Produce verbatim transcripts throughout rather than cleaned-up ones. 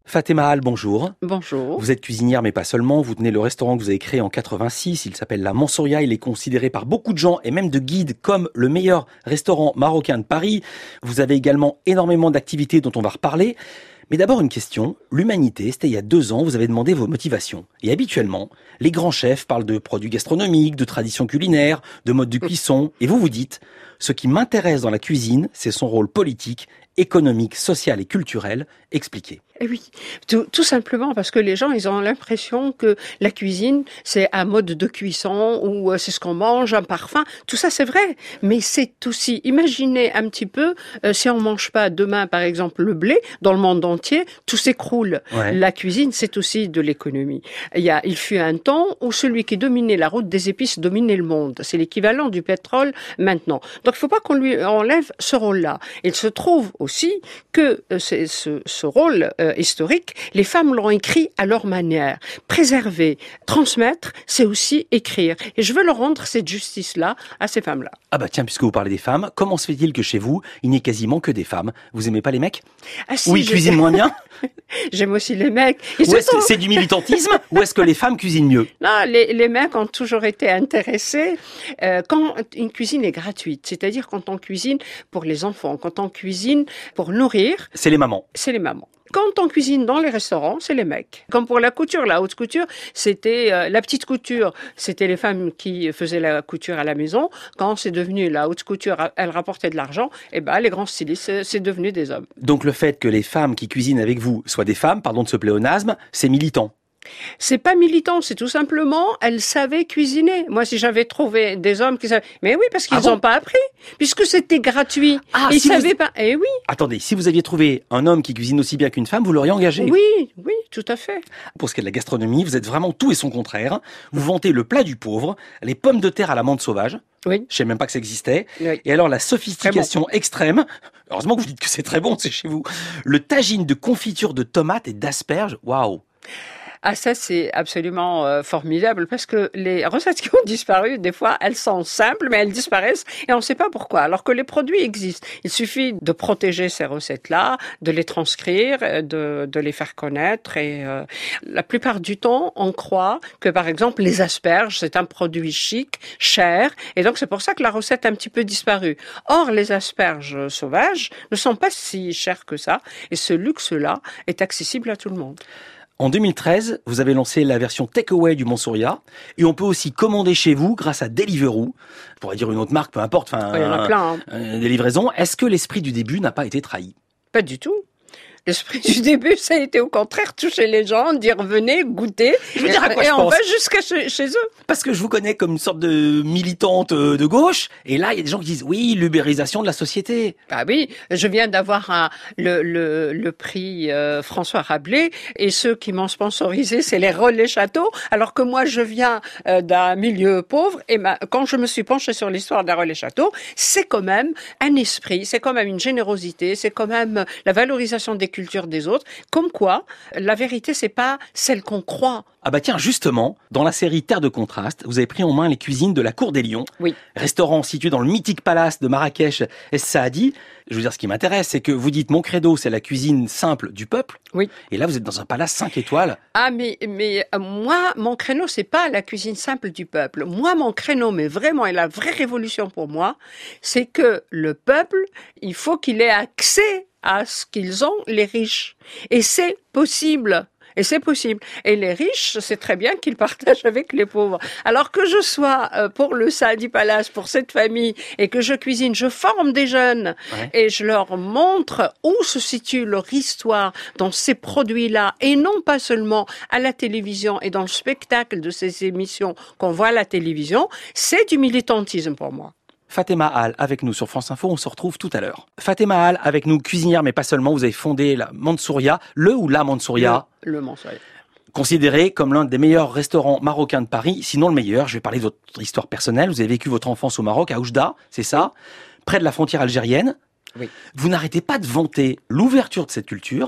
Fatema Al, bonjour. Bonjour. Vous êtes cuisinière, mais pas seulement. Vous tenez le restaurant que vous avez créé en quatre-vingt-six. Il s'appelle La Mansoria. Il est considéré par beaucoup de gens et même de guides comme le meilleur restaurant marocain de Paris. Vous avez également énormément d'activités dont on va reparler. Mais d'abord une question. L'humanité, c'était il y a deux ans, vous avez demandé vos motivations. Et habituellement, les grands chefs parlent de produits gastronomiques, de traditions culinaires, de modes de cuisson. Et vous vous dites, ce qui m'intéresse dans la cuisine, c'est son rôle politique, économique, social et culturel. Expliquez. Eh oui, tout, tout simplement parce que les gens, ils ont l'impression que la cuisine, c'est un mode de cuisson ou euh, c'est ce qu'on mange, un parfum. Tout ça, c'est vrai. Mais c'est aussi, imaginez un petit peu, euh, si on mange pas demain, par exemple, le blé, dans le monde entier, tout s'écroule. Ouais. La cuisine, c'est aussi de l'économie. Il y a, il fut un temps où celui qui dominait la route des épices dominait le monde. C'est l'équivalent du pétrole maintenant. Donc, il faut pas qu'on lui enlève ce rôle-là. Il se trouve aussi que euh, c'est, ce, ce rôle euh, historique, les femmes l'ont écrit à leur manière. Préserver, transmettre, c'est aussi écrire. Et je veux leur rendre cette justice-là à ces femmes-là. Ah bah tiens, puisque vous parlez des femmes, comment se fait-il que chez vous, il n'y ait quasiment que des femmes? Vous aimez pas les mecs? Ah, si, Ou ils je... cuisinent moins bien? J'aime aussi les mecs. Ils Ou se est-ce sont- que c'est du militantisme? Ou est-ce que les femmes cuisinent mieux? Non, les, les mecs ont toujours été intéressés euh, quand une cuisine est gratuite. C'est-à-dire quand on cuisine pour les enfants, quand on cuisine pour nourrir, C'est les mamans. c'est les mamans. Quand on cuisine dans les restaurants, c'est les mecs. Comme pour la couture, la haute couture, c'était euh, la petite couture, c'était les femmes qui faisaient la couture à la maison. Quand c'est devenu la haute couture, elle rapportait de l'argent, et ben les grands stylistes, c'est, c'est devenu des hommes. Donc le fait que les femmes qui cuisinent avec vous soient des femmes, pardon de ce pléonasme, c'est militant. C'est pas militant, c'est tout simplement, elles savaient cuisiner. Moi, si j'avais trouvé des hommes qui savaient, mais oui, parce qu'ils Ah bon n'ont pas appris, puisque c'était gratuit. Ah, Ils si vous- savaient pas. Eh oui, Attendez, si vous aviez trouvé un homme qui cuisine aussi bien qu'une femme, vous l'auriez engagé. oui, oui, tout à fait. Pour ce qui est de la gastronomie, vous êtes vraiment tout et son contraire. Vous vantez le plat du pauvre, les pommes de terre à la menthe sauvage. Oui. Je sais même pas que ça existait. Oui. Et alors la sophistication extrême. Heureusement que vous dites que c'est très bon, c'est chez vous. Le tagine de confiture de tomates et d'asperges. Waouh. Ah, ça, c'est absolument euh, formidable parce que les recettes qui ont disparu, des fois, elles sont simples, mais elles disparaissent et on ne sait pas pourquoi. Alors que les produits existent. Il suffit de protéger ces recettes-là, de les transcrire, de, de les faire connaître et euh, la plupart du temps, on croit que, par exemple, les asperges, c'est un produit chic, cher et donc c'est pour ça que la recette a un petit peu disparu. Or, les asperges sauvages ne sont pas si chères que ça et ce luxe-là est accessible à tout le monde. En deux mille treize, vous avez lancé la version takeaway du Mansoria. Et on peut aussi commander chez vous grâce à Deliveroo. Je pourrais dire une autre marque, peu importe. Enfin, Il y en a plein, hein. euh, des livraisons. Est-ce que l'esprit du début n'a pas été trahi? Pas du tout. L'esprit du début, ça a été au contraire toucher les gens, dire venez, goûtez, Je veux dire à quoi et je on pense. va jusqu'à chez, chez eux. Parce que je vous connais comme une sorte de militante euh, de gauche. Et là, il y a des gens qui disent, oui, l'ubérisation de la société. Ah oui, je viens d'avoir un, le, le, le prix euh, François Rabelais, et ceux qui m'ont sponsorisé, c'est les Relais Château, alors que moi, je viens euh, d'un milieu pauvre, et ma, quand je me suis penchée sur l'histoire des Relais Château, c'est quand même un esprit, c'est quand même une générosité, c'est quand même la valorisation des cultures des autres, comme quoi, la vérité, c'est pas celle qu'on croit. Ah bah tiens, justement, dans la série Terre de contraste, vous avez pris en main les cuisines de la Cour des Lions. Oui. Restaurant situé dans le mythique palace de Marrakech Es Saadi. Je veux dire, ce qui m'intéresse, c'est que vous dites, mon credo, c'est la cuisine simple du peuple. Oui. Et là, vous êtes dans un palace cinq étoiles. Ah, mais, mais euh, moi, mon créneau, c'est pas la cuisine simple du peuple. Moi, mon créneau, mais vraiment, et la vraie révolution pour moi, c'est que le peuple, il faut qu'il ait accès à ce qu'ils ont, les riches. Et c'est possible. Et c'est possible. Et les riches, c'est très bien qu'ils partagent avec les pauvres. Alors que je sois euh, pour le Saadi Palace, pour cette famille, et que je cuisine, je forme des jeunes, Ouais. et je leur montre où se situe leur histoire dans ces produits-là, et non pas seulement à la télévision et dans le spectacle de ces émissions qu'on voit à la télévision, c'est du militantisme pour moi. Fatema Al avec nous sur France Info, on se retrouve tout à l'heure. Fatema Al avec nous, cuisinière, mais pas seulement, vous avez fondé la Mansoria, le ou la Mansoria, Le, le Mansoria. considéré comme l'un des meilleurs restaurants marocains de Paris, sinon le meilleur. Je vais parler de votre histoire personnelle. Vous avez vécu votre enfance au Maroc, à Oujda, c'est ça, près de la frontière algérienne. Oui. Vous n'arrêtez pas de vanter l'ouverture de cette culture,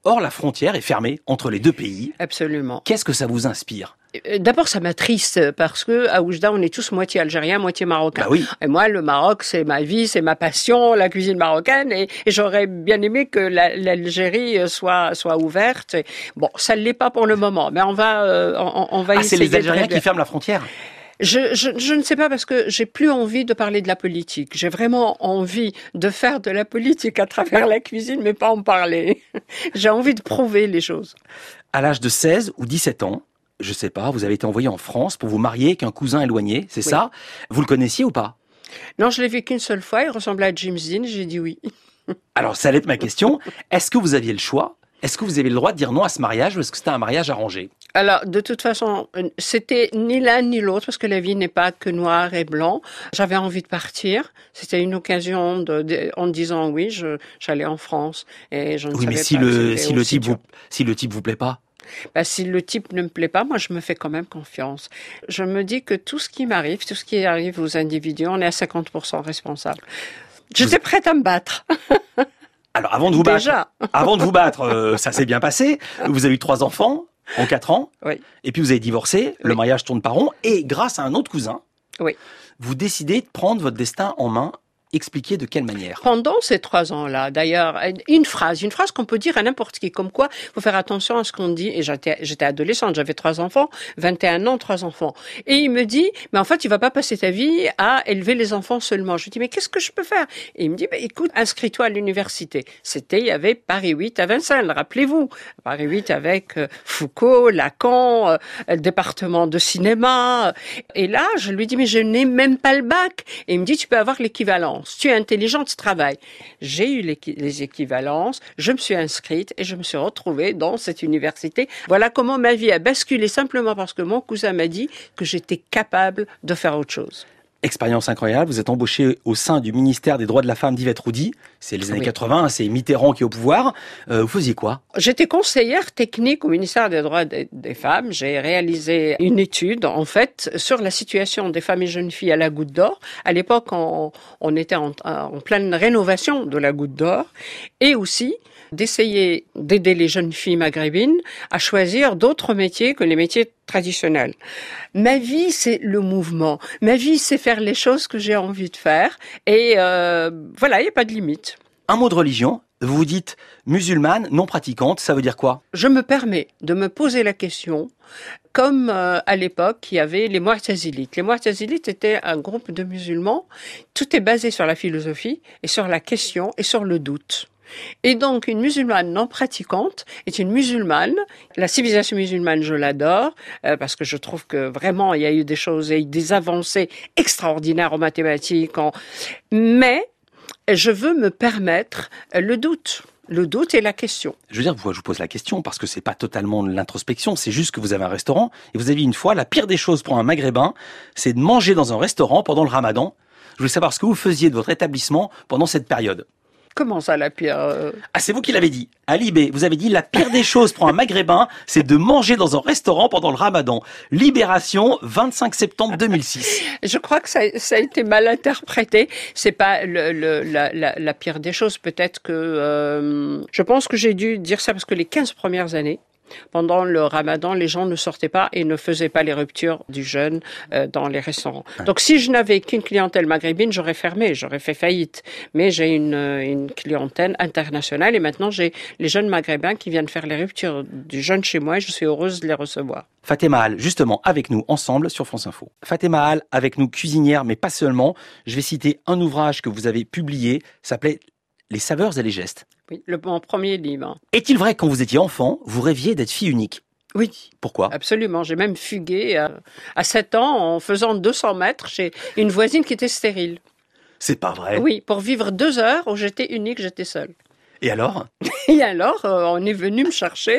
Or, la frontière est fermée entre les deux pays. Absolument. Qu'est-ce que ça vous inspire ? D'abord, ça m'attriste parce que à Oujda, on est tous moitié algériens, moitié marocains. Bah oui. Et moi, le Maroc, c'est ma vie, c'est ma passion, la cuisine marocaine. Et, et j'aurais bien aimé que la, l'Algérie soit soit ouverte. Et bon, ça ne l'est pas pour le moment, mais on va euh, on, on va ah, essayer. C'est les Algériens qui ferment la frontière ? Je, je, je ne sais pas parce que j'ai plus envie de parler de la politique. J'ai vraiment envie de faire de la politique à travers la cuisine, mais pas en parler. J'ai envie de prouver les choses. À l'âge de seize ou dix-sept ans, je sais pas, vous avez été envoyé en France pour vous marier avec un cousin éloigné, c'est oui. ça ? Vous le connaissiez ou pas ? Non, je l'ai vu qu'une seule fois, il ressemblait à James Dean, j'ai dit oui. Alors, ça allait être ma question. Est-ce que vous aviez le choix ? Est-ce que vous avez le droit de dire non à ce mariage ou est-ce que c'était un mariage arrangé ? Alors, de toute façon, c'était ni l'un ni l'autre parce que la vie n'est pas que noir et blanc. J'avais envie de partir. C'était une occasion de, de en disant oui, je, j'allais en France et je ne oui, savais mais si pas le si le type vous si le type vous plaît pas. Bah, si le type ne me plaît pas, moi, je me fais quand même confiance. Je me dis que tout ce qui m'arrive, tout ce qui arrive aux individus, on est à cinquante pour cent responsable. J'étais vous... prête à me battre. Alors, avant de vous Déjà. battre, avant de vous battre, euh, ça s'est bien passé. Vous avez eu trois enfants en quatre ans. Oui. Et puis vous avez divorcé. Le oui. mariage tourne pas rond. Et grâce à un autre cousin, oui. vous décidez de prendre votre destin en main. Expliquez de quelle manière. Pendant ces trois ans-là, d'ailleurs, une phrase, une phrase qu'on peut dire à n'importe qui, comme quoi il faut faire attention à ce qu'on dit. Et j'étais, j'étais adolescente, j'avais trois enfants, vingt et un ans, trois enfants. Et il me dit, mais en fait, tu vas pas passer ta vie à élever les enfants seulement. Je lui dis, mais qu'est-ce que je peux faire ? Et il me dit, bah, écoute, inscris-toi à l'université. C'était, il y avait Paris huit à Vincennes, rappelez-vous. Paris huit avec euh, Foucault, Lacan, euh, le département de cinéma. Et là, je lui dis, mais je n'ai même pas le bac. Et il me dit, tu peux avoir l'équivalent. Si tu es intelligent, tu travailles. J'ai eu les équivalences, je me suis inscrite et je me suis retrouvée dans cette université. Voilà comment ma vie a basculé simplement parce que mon cousin m'a dit que j'étais capable de faire autre chose. Expérience incroyable, vous êtes embauché au sein du ministère des droits de la femme d'Yvette Roudy. C'est les années oui. quatre-vingts, c'est Mitterrand qui est au pouvoir. Euh, vous faisiez quoi ? J'étais conseillère technique au ministère des droits des, des femmes. J'ai réalisé une étude, en fait, sur la situation des femmes et jeunes filles à la Goutte d'Or. À l'époque, on, on était en, en pleine rénovation de la Goutte d'Or. Et aussi d'essayer d'aider les jeunes filles maghrébines à choisir d'autres métiers que les métiers traditionnels. Ma vie, c'est le mouvement. Ma vie, c'est faire les choses que j'ai envie de faire. Et euh, voilà, il n'y a pas de limite. Un mot de religion, vous vous dites musulmane, non pratiquante, ça veut dire quoi ? Je me permets de me poser la question, comme euh, à l'époque, il y avait les Mu'tazilites. Les Mu'tazilites étaient un groupe de musulmans. Tout est basé sur la philosophie et sur la question et sur le doute. Et donc, une musulmane non pratiquante est une musulmane. La civilisation musulmane, je l'adore, euh, parce que je trouve que vraiment, il y a eu des choses, il y a eu des avancées extraordinaires en mathématiques. En... Mais je veux me permettre le doute. Le doute et la question. Je veux dire, pourquoi je vous pose la question ? Parce que c'est pas totalement de l'introspection, c'est juste que vous avez un restaurant, et vous avez une fois, la pire des choses pour un maghrébin, c'est de manger dans un restaurant pendant le ramadan. Je voulais savoir ce que vous faisiez de votre établissement pendant cette période. Comment ça, la pire euh... Ah, c'est vous qui l'avez dit. À Libé, vous avez dit la pire des choses pour un maghrébin, c'est de manger dans un restaurant pendant le ramadan. Libération, vingt-cinq septembre deux mille six. Je crois que ça, ça a été mal interprété. C'est pas le, le, la, la, la pire des choses. Peut-être que... Euh, je pense que j'ai dû dire ça parce que les quinze premières années, pendant le ramadan, les gens ne sortaient pas et ne faisaient pas les ruptures du jeûne euh, dans les restaurants. Donc si je n'avais qu'une clientèle maghrébine, j'aurais fermé, j'aurais fait faillite. Mais j'ai une, une clientèle internationale et maintenant j'ai les jeunes maghrébins qui viennent faire les ruptures du jeûne chez moi et je suis heureuse de les recevoir. Fatéma Al, justement, avec nous, ensemble, sur France Info. Fatéma Al, avec nous, cuisinière, mais pas seulement. Je vais citer un ouvrage que vous avez publié, s'appelait « Les saveurs et les gestes ». Oui, le, mon premier livre. Est-il vrai que quand vous étiez enfant, vous rêviez d'être fille unique ? Oui. Pourquoi ? Absolument. J'ai même fugué à, à sept ans en faisant deux cents mètres chez une voisine qui était stérile. C'est pas vrai ? Oui, pour vivre deux heures où j'étais unique, j'étais seule. Et alors ? Et alors, euh, on est venu me chercher.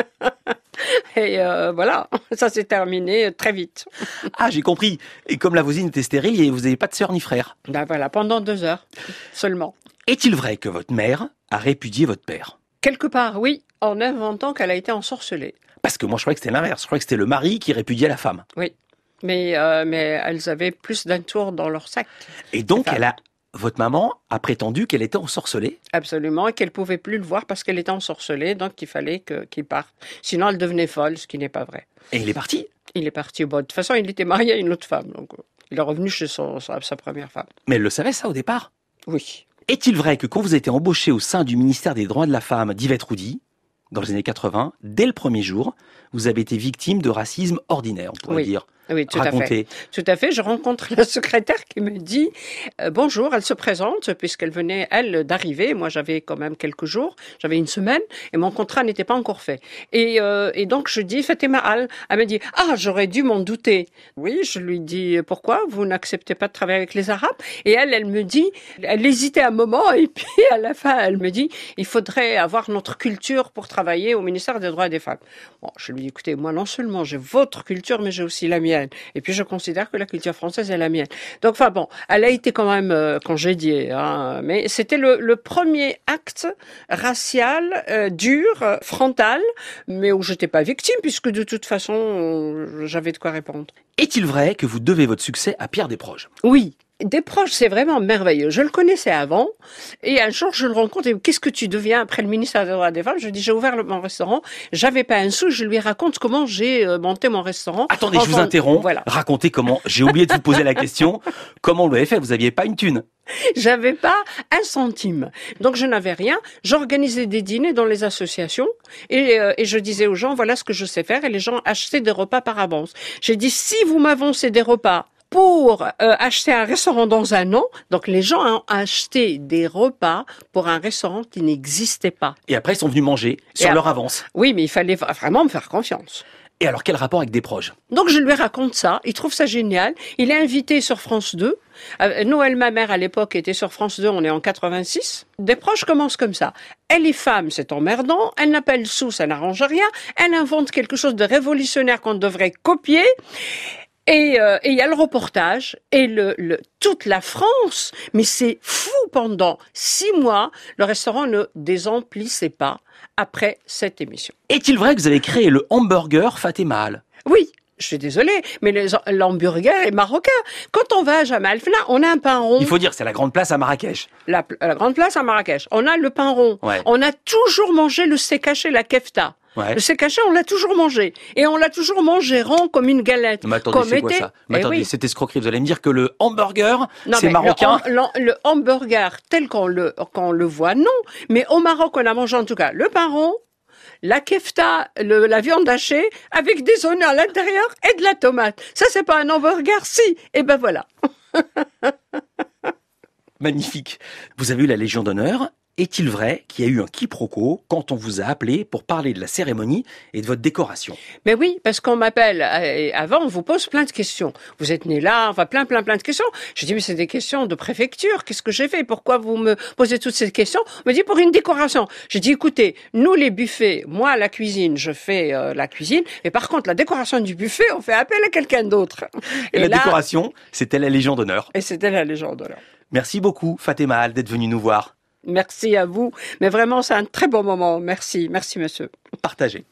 Et euh, voilà, ça s'est terminé très vite. Ah, j'ai compris. Et comme la voisine était stérile, vous n'avez pas de sœur ni frère ? Ben voilà, pendant deux heures seulement. Est-il vrai que votre mère a répudié votre père ? Quelque part, oui, en inventant qu'elle a été ensorcelée. Parce que moi, je croyais que c'était l'inverse. Je croyais que c'était le mari qui répudiait la femme. Oui, mais, euh, mais elles avaient plus d'un tour dans leur sac. Et donc, elle a, votre maman a prétendu qu'elle était ensorcelée. Absolument, et qu'elle pouvait plus le voir parce qu'elle était ensorcelée, donc il fallait que, qu'il parte. Sinon, elle devenait folle, ce qui n'est pas vrai. Et il est parti. Il est parti. Bon, de toute façon, il était marié à une autre femme, donc il est revenu chez son, sa, sa première femme. Mais elle le savait ça au départ. Oui. Est-il vrai que quand vous avez été embauché au sein du ministère des Droits de la Femme d'Yvette Roudy, dans les années quatre-vingts, dès le premier jour, vous avez été victime de racisme ordinaire, on pourrait Oui. dire. Oui, tout Racontez. à fait. Tout à fait. Je rencontre la secrétaire qui me dit euh, bonjour. Elle se présente puisqu'elle venait elle d'arriver. Moi, j'avais quand même quelques jours, j'avais une semaine et mon contrat n'était pas encore fait. Et, euh, et donc je dis Fatima Al. Elle me dit ah j'aurais dû m'en douter. Oui, je lui dis pourquoi vous n'acceptez pas de travailler avec les Arabes? Et elle, elle me dit, elle hésitait un moment et puis à la fin elle me dit il faudrait avoir notre culture pour travailler au ministère des Droits des Femmes. Bon, je lui dis écoutez moi non seulement j'ai votre culture mais j'ai aussi la mienne. Et puis je considère que la culture française est la mienne. Donc enfin bon, elle a été quand même euh, congédiée, hein, mais c'était le, le premier acte racial euh, dur, euh, frontal, mais où j'étais pas victime puisque de toute façon euh, j'avais de quoi répondre. Est-il vrai que vous devez votre succès à Pierre Desproges? Oui. Desproges, c'est vraiment merveilleux. Je le connaissais avant, et un jour je le rencontre, et qu'est-ce que tu deviens après le ministère des Droits des Femmes? Je dis, j'ai ouvert le, mon restaurant, j'avais pas un sou, je lui raconte comment j'ai euh, monté mon restaurant. Attendez, enfin, je vous interromps. Voilà. Racontez comment, j'ai oublié de vous poser la question, comment vous l'avez fait? Vous aviez pas une thune? J'avais pas un centime. Donc je n'avais rien. J'organisais des dîners dans les associations et, euh, et je disais aux gens, voilà ce que je sais faire, et les gens achetaient des repas par avance. J'ai dit, si vous m'avancez des repas pour euh, acheter un restaurant dans un an, donc les gens ont acheté des repas pour un restaurant qui n'existait pas. Et après, ils sont venus manger sur Et leur après, avance. Oui, mais il fallait vraiment me faire confiance. Et alors, quel rapport avec Desproges? Donc je lui raconte ça, il trouve ça génial. Il est invité sur France deux. Euh, Noël, ma mère, à l'époque, était sur France deux, on est en quatre-vingt-six. Desproges commence comme ça. Elle est femme, c'est emmerdant. Elle n'a pas le sou, ça n'arrange rien. Elle invente quelque chose de révolutionnaire qu'on devrait copier. Et euh, et il y a le reportage et le, le toute la France, mais c'est fou, pendant six mois, le restaurant ne désemplissait pas après cette émission. Est-il vrai que vous avez créé le hamburger Fatima Al? Oui. Je suis désolée, mais les, l'hamburger est marocain. Quand on va à Jamal Fna, on a un pain rond. Il faut dire, c'est la grande place à Marrakech. La, la grande place à Marrakech. On a le pain rond. Ouais. On a toujours mangé le steak haché, la kefta. Ouais. Le steak haché, on l'a toujours mangé. Et on l'a toujours mangé rond comme une galette. Mais attendez, comme c'est quoi était... ça? Mais Eh attendez, oui. cette escroquerie. Vous allez me dire que le hamburger, Non, c'est mais marocain? Le, le, le hamburger tel qu'on le, qu'on le voit, non. Mais au Maroc, on a mangé en tout cas le pain rond, la kefta, le, la viande hachée, avec des oignons à l'intérieur et de la tomate. Ça, c'est pas un hamburger, si. Et ben voilà. Magnifique. Vous avez eu la Légion d'honneur. Est-il vrai qu'il y a eu un quiproquo quand on vous a appelé pour parler de la cérémonie et de votre décoration? Mais oui, parce qu'on m'appelle, et avant on vous pose plein de questions. Vous êtes né là, enfin plein, plein, plein de questions. Je dis, mais c'est des questions de préfecture, qu'est-ce que j'ai fait? Pourquoi vous me posez toutes ces questions? On me dit, pour une décoration. J'ai dit, écoutez, nous les buffets, moi la cuisine, je fais euh, la cuisine, mais par contre la décoration du buffet, on fait appel à quelqu'un d'autre. Et, et la là, décoration, c'était la Légion d'honneur. Et c'était la Légion d'honneur. Merci beaucoup Fatima Al d'être venue nous voir. Merci à vous. Mais vraiment, c'est un très bon moment. Merci. Merci, monsieur. Partagez.